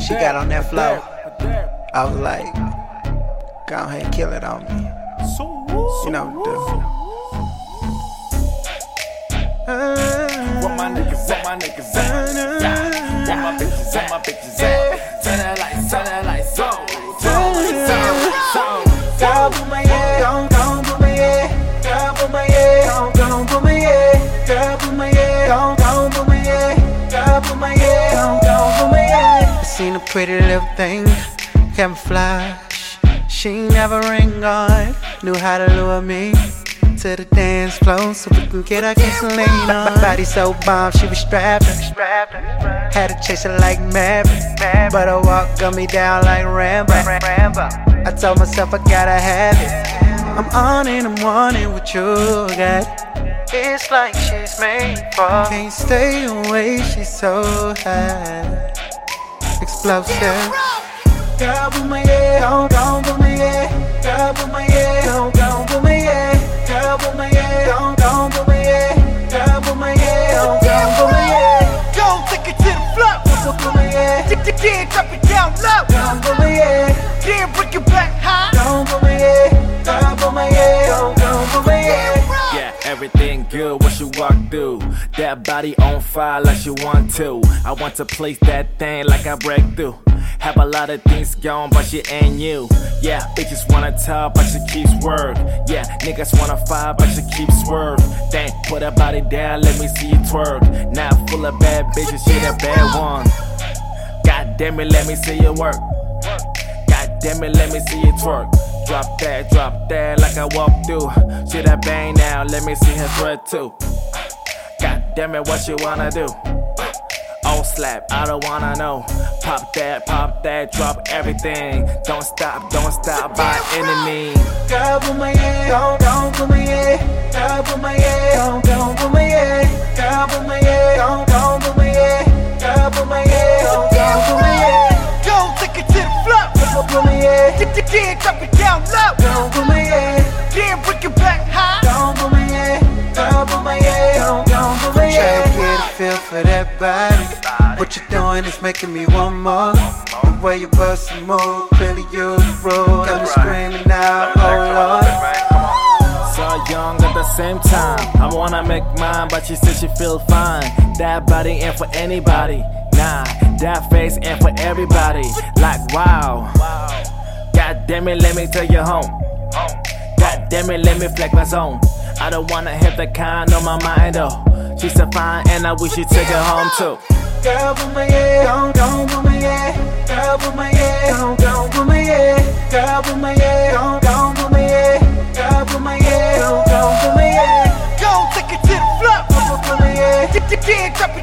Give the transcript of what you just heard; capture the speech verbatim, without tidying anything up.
she got on that floor, I was like, go ahead and kill it on me. You know what to do. What my niggas, what my niggas at? What my bitches, what my bitches at? Turn that light, turn that light, so, so, so. Girl, put my head on, gon' put my head. Girl, put my head on, gon' put my head. Girl, put my head on, gon' put my head. Girl, put my head on, gon' put my head. I seen a pretty little thing, camouflage. She never ring on, knew how to lure me to the dance floor so we can get our gasoline on. Body so bomb, she was strapped. Had to chase her like Maverick, but her walk got me down like Rambo. I told myself I gotta have it. I'm on in the morning with you, God. It's like she's made for. Can't stay away, she's so high. Explosive. Girl, put my head on, gon' put my head. Girl, put my head on, gon' put my head. Girl, put my head on, gon' put my head. Girl, put my head on, gon' put my head. Go take it to the floor. Put put my head. Yeah, drop it down low. Gon' put my head. Yeah, bring it back high. Gon' put my head. Girl, put my head on, gon' put my head. Yeah, everything good when she walk through. That body on fire like she want to. I want to place that thing like I break through. Have a lot of things going, but she ain't you. Yeah, bitches wanna talk, but she keeps word. Yeah, niggas wanna fight, but she keeps swerve. Dang, put her body down, let me see you twerk. Now full of bad bitches, she the bad one. God damn it, let me see you work. God damn it, let me see you twerk. Drop that, drop that like I walk through. She that bang now, let me see her thread too. God damn it, what you wanna do? Oh slap, I don't wanna know. Pop that, pop that, drop everything. Don't stop, don't stop by any means. Girl, put my head on, gon' put my head. Girl, put my head on, gon' put my head. Girl, put my head on, gon' put my head. Girl, put my head on, gon' put my head. Go take it to the floor. Put, put my head. Yeah, drop it down low. Gon' put my head. Yeah, bring it back high. Gon' put my head. Girl, put my head on, gon' put my head. Try to get a feel for that body. What you doing is making me want more. The way you bust and move, clearly you the rule. Got me screaming out, oh Lord. So young at the same time, I wanna make mine, but she said she feel fine. That body ain't for anybody, nah. That face ain't for everybody. Like wow, God damn it, let me take you home. God damn it, let me flex my zone. I don't wanna hit the kind on my mind though. She's so fine and I wish she'd take her home too. Girl, put my head on, gon' put my head. Girl, put my head on, gon' put my head. Girl, put my head on, gon' put my head. Girl, put my head on, gon' put my head. Go take it to the floor. Put, put my head. Yeah, drop it